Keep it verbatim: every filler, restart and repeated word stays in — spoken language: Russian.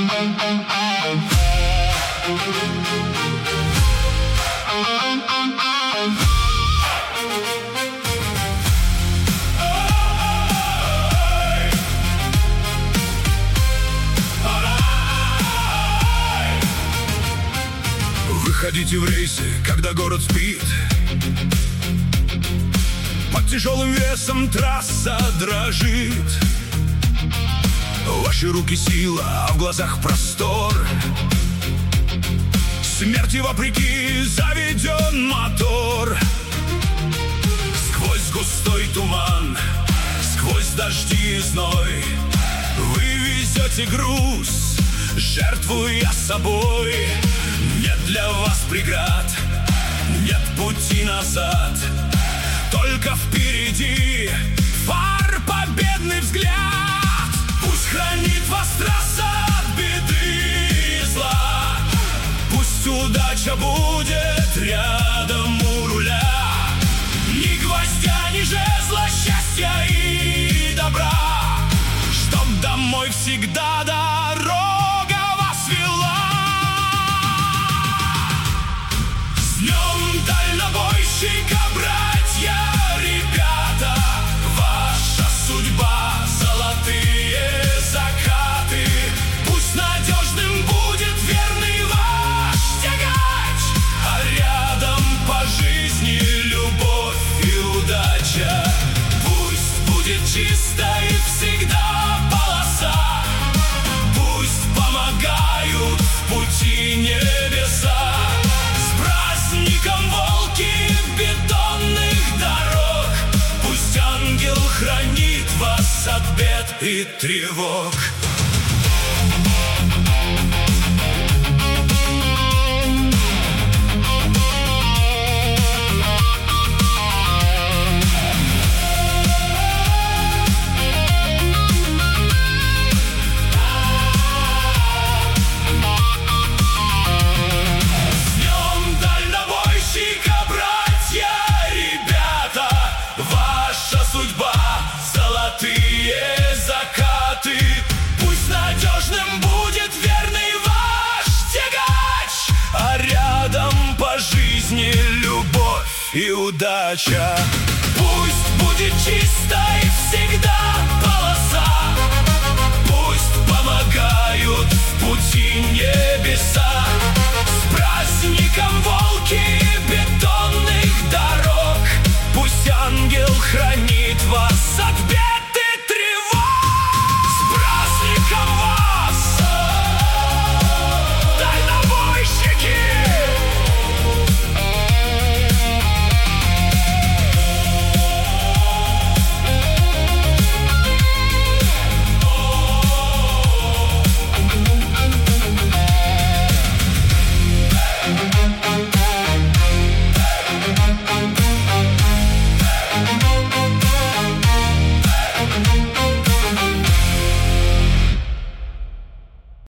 Выходите в рейсы, когда город спит. Под тяжелым весом трасса дрожит. В ваши руки сила, а в глазах простор. Смерти вопреки заведен мотор. Сквозь густой туман, сквозь дожди и зной вы везете груз, жертвуя собой. Нет для вас преград, нет пути назад, только впереди фар, победный взгляд. Пусть хранит вас трасса от беды и зла, пусть удача будет рядом у руля. Ни гвоздя, ни жезла, счастья и добра, чтоб домой всегда дорога вас вела. С днем дальнобойщика, братья, ребята! Ваша судьба — золотые закаты. Пусть надежным будет верный ваш тягач, а рядом по жизни любовь и удача. Пусть будет чистой всегда полоса, пусть помогают в пути небеса. С праздником, волки бетонных дорог! Пусть ангел хранит вас от бед и тревог. Золотые закаты. Пусть надежным будет верный ваш тягач, а рядом по жизни любовь и удача. Пусть будет чистой всегда полоса, пусть помогают в пути небеса. С праздником, волки